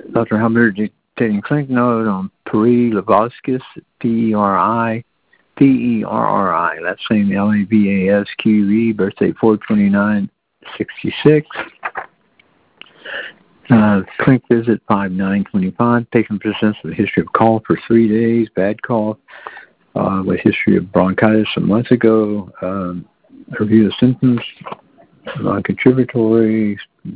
Dr. Hubbard dictating clinic note on Perry Lavasquez, Perrri, last name Lavasque, birthday 4/29/66. Clinic visit 5/9/25. Patient presents with a history of cough for 3 days, bad cough, with history of bronchitis a month ago. Review of symptoms, non-contributory,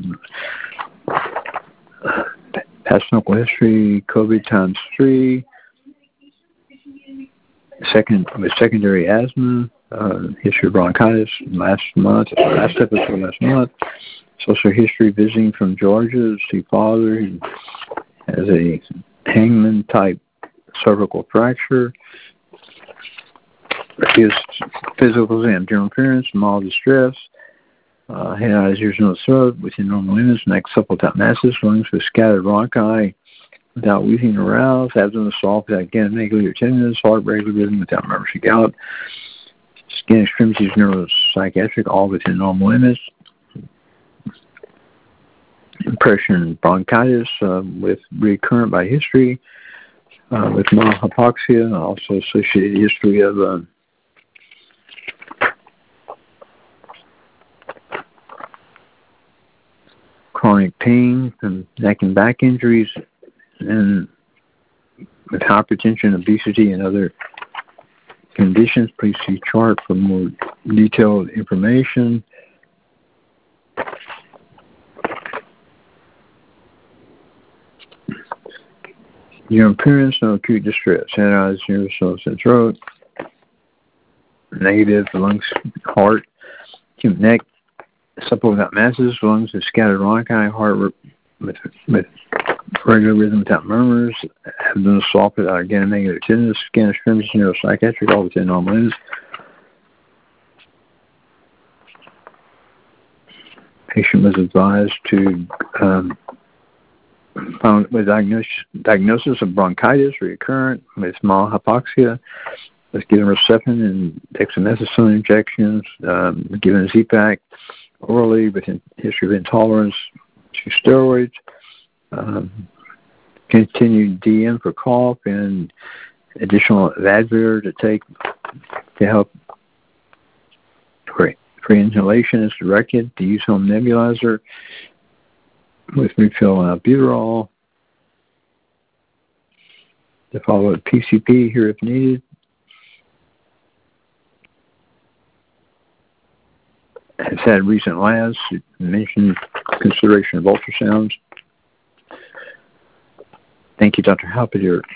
past medical history, COVID times 3, with secondary asthma, history of bronchitis last episode last month. Social history, visiting from Georgia, see father, who has a hangman type cervical fracture. His physical exam, general appearance, mild distress, head, eyes, ears, nose, throat, within normal limits, neck supple type masses, lungs with scattered bronchi, without wheezing or rouse, abdomen soft without ganglion or tenderness, heart regular rhythm without murmurs or gallop, skin extremities, neuropsychiatric, all within normal limits. Impression bronchitis with recurrent by history, with mild hypoxia, also associated history of chronic pain from neck and back injuries, and with hypertension, obesity, and other conditions. Please see chart for more detailed information. Your appearance, no acute distress. Head, eyes, ears, nose, and throat. Negative, lungs, heart, neck, supple without masses, lungs with scattered bronchi, heart with regular rhythm without murmurs, abdomen soft without again negative tenderness, skin extremities, neuropsychiatric, all within normal limits. Patient was advised to found with diagnosis of bronchitis recurrent with mild hypoxia, was given Herceptin and dexamethasone injections, given Z-Pak orally with history of intolerance to steroids, continued DM for cough, and additional Advair to take to help for inhalation is directed. To use home nebulizer with refill albuterol. To follow a PCP here if needed. Has had recent labs. Mentioned consideration of ultrasounds. Thank you, Dr. Halpert.